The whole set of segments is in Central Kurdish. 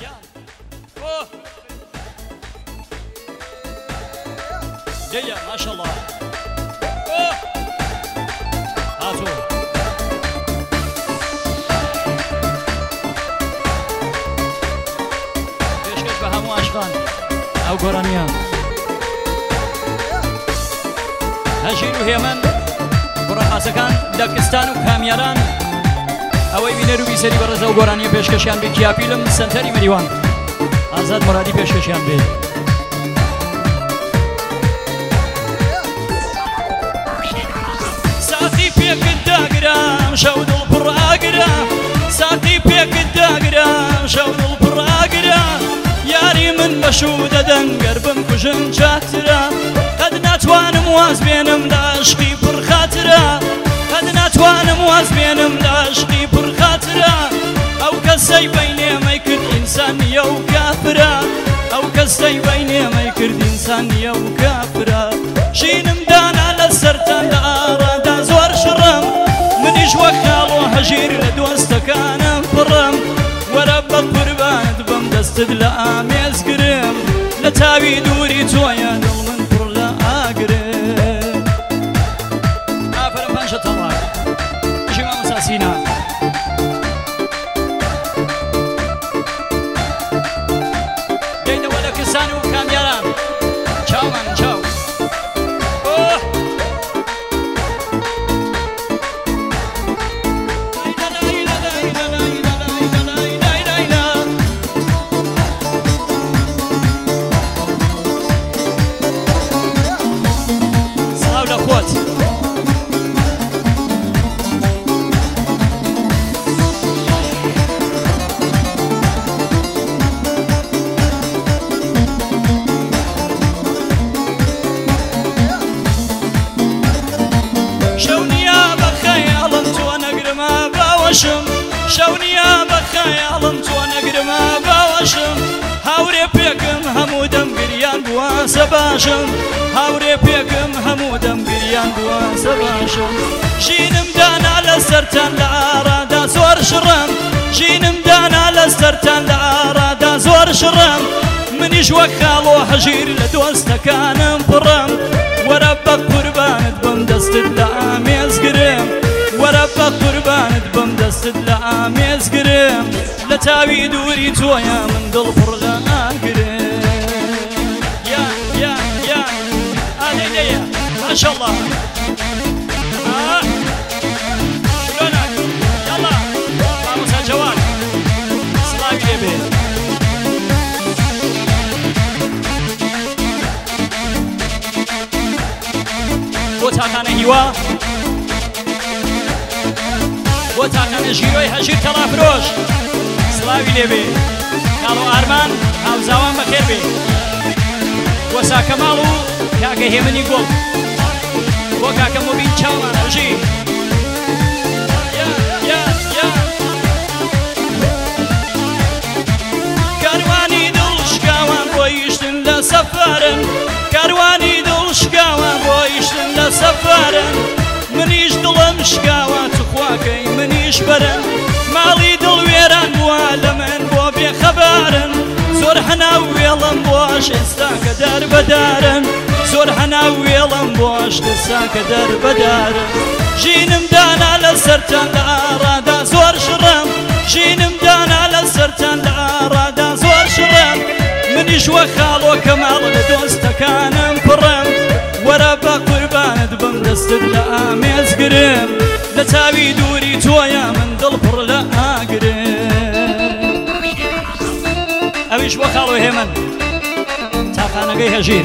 جيا ما شاء الله هاتو پێشکەش بە هەموو عاشقان ئەو گۆرانیە هەژیر و هێمن کوڕەخاسەکان دەکستان و کامیاران ئەوەی بینەر و بیسەری بەڕێزە و گۆرانیە پێشکەشیان بێ کیاپیلم سەنتەری مەریوان ئازاد مورادی پێشکەشیان بێ ساتی پێکت داگرام شەو دڵ پڕاگرا ساتی پێکت داگرام شەو دڵ پڕاگرا یاری من بەشوو دەدەنگەر بم کوژن چاترا قەد ناتوانم واز بێنم لە عشقی پڕخاترا قەد ناتوانم واز بێنم لە عشقی پڕخاترا ئەو کەسەی بەینێمەی کرد ئینسان نییە و کافرا ئەو کەسەی بەینێمەی کرد ئینسان نییە و کافرا ژینم دانا لە سەرتان لە ئاڕادا زۆر شڕم منیش وەک خاڵ و هەژیر لە دۆستەکانم پڕم وەرە بە قوربانت بم دەستت لە ئامێزگرم لە تاوی دووری تۆیە دڵ من پڕ لە ئاگرم ئافرم پەنجە تەڵاق ژی مامۆستا سینا دەینەوە لە کەسان و کامیاران چاومان چاو شەونیە بە خەیاڵم تۆ نەگرمە باوەشم هاورێ پێکم هەموو دەمگریان بووە سەباشم هاورێ پێکم هەموو دەمگریان بووە سەباشم ژینم دانا لە سەرتان لە ئاڕادا زۆر شڕم ژینم دانا لە سەرتان لە ئاڕادا زۆر شڕم منیش وەک خاڵ و هەژیر لە دۆستەکانم پڕم وەرە بە قوربانت بم دەستت لە ئامێزگرم وەرە بە قوربانت بم دەستت لە ئامێزگرم لە تاوی دووری تۆیە من دڵ پڕ لە ئاگرم یا ئالەیلەیە ماشەڵڵا شلۆنەک یاڵا مامۆستا جەواد سڵاوی لێبێ بۆ تاکانە هیوا بۆ تاکانە ژیرۆی هەژیر تەڵافرۆش سڵاوی لێبێ کاڵۆ ئارمان هاوزاوان بەخێر بێ بۆ ساکەماڵ و کاکە هێمنی گۆڵ بۆ کاکە مۆبین چاومان هەژیر کاروانی دڵ شکاوان بۆ ئیشتن لە سەفارن کاروانی دڵ شکاوان بۆ ئیشتن لە سەفارن منیش دڵم شکاوە تخواکەی منیش بەرن ماڵی دڵ وێران بووە لە من بۆ بێخەبارن زۆر هەناو وێڵم بۆش ئێستا کە دەربەدارن زۆر هەناو وێڵم بۆش ئێستا کە دەربەدارن ژینم دانا لە سەرتان لە ئاڕادا زۆر شڕم ژینم دانا لە سەرتان لە ئاڕادا زۆر شڕم منیش وەک خاڵۆ کەماڵ لە دۆستەکانم پڕم وەرە بە قوربانت بم دەستت لە ئامێزگرم لە تاوی دووری تۆیە من دڵ پڕ لە ئاگرم ئەویش بۆ خاڵۆ هێمن تاقانەکەی هەژیر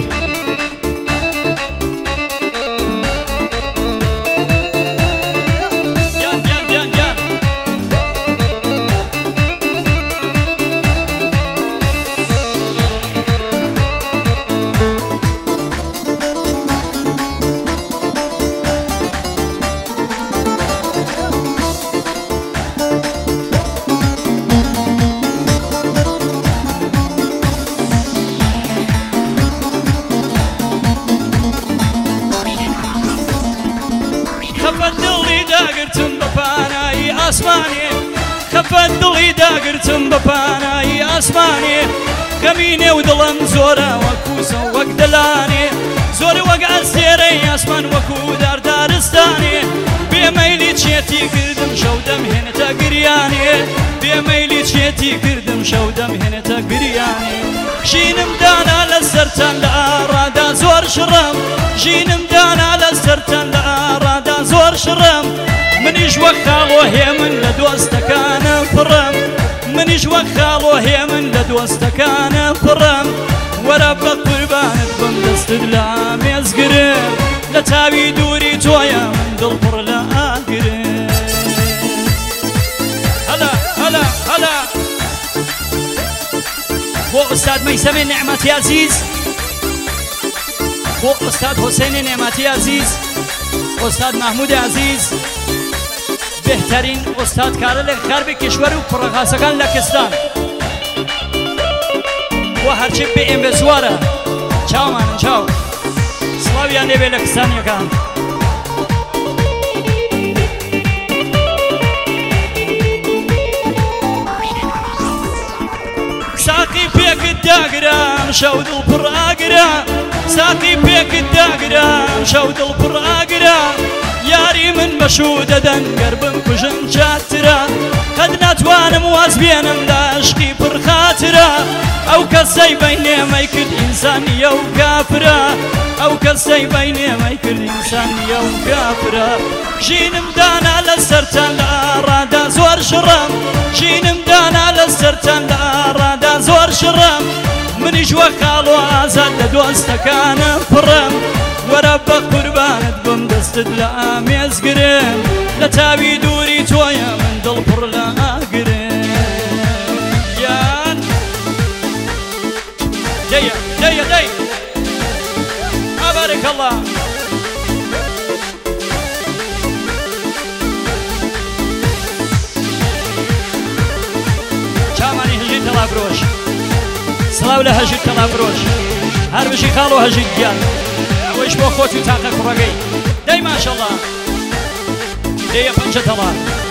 ئافەت دڵی داگرتم بە پانایی ئاسمانێ کەمینێ و دڵم زۆرە وەکو سە وەک دلانێ زۆر وەک ئەستێرەی ئاسمان وەکو داردارستانێ بێمەیلی چێتی کردم شەو دەمهێنێتە گریانێ بێمەیلی چێتی کردم شەو دەمهێنێتە گریانێ ژینم دانا لە سەرتان لە ئاڕادا زۆر شڕم ژینم دانا لە سەرتان لە ئاڕادا زۆر شڕم منیش وەک خاڵۆ هێمن لە دۆستەکانم پڕم منیش وەک خاڵۆ هێمن لە دۆستەکانم پڕم وەرە بە قوربانت بم دەستت لە ئامێزگرم لە تاوی دووری تۆیە من دڵ پڕ لە ئاگرم هەلا هەلا هەلا بۆ ئوستاد مەیسەمێ نێعمەتی عەزیز بۆ ئوستاد حوسێنی نێعمەتی عەزیز ئوستاد محمود عەزیز بهترین ئوستاد کارە لە غەربی کشور و پڕەخاسەکان لە کستان بۆ هەرچی بێئێم بێ زوارە چاومانن چاو سڵاویان لێبێ لە کستانیەکان ساقی پێکت داگرام شەو دڵ پڕ ئاگرە ساقی پێکت داگرام شەو دڵ پڕ ئاگرە یاری من بەشوو دەدەن گەر بم کوژن چاترە قەت ناتوانم واز بێنم لە عشقی پڕ خاترە ئەو کەسەی بەینێمەی کرد ئینسانیە و کافرە ئەو کەسەی بەینێمەی کرد ئینسانیە و کافرە ژینم دانا لە سەرتان لە ئاڕادا زۆر شڕم ژینم دانا لە سەرتان لە ئاڕادا زۆر شڕم منیش وەک خاڵۆ ئازاد لە دۆستەکانم پڕم وەرە بە قوربانت بم دەستت لە ئامێزگرم لە تاوی دووری تۆیە من دڵ پڕ لە ئاگرم یان دەیە دەیە دەی ئابارێک ئەڵڵا چامانی هەژیر تەڵابرۆش سڵاو لە هەژیر تەڵابرۆش هەر بژی خاڵ و هەژیر گیان ئەوەیش بۆ خۆت و تاقە کوڕەکەی دەی ماشەڵڵا دەیە پەنجە تەڵا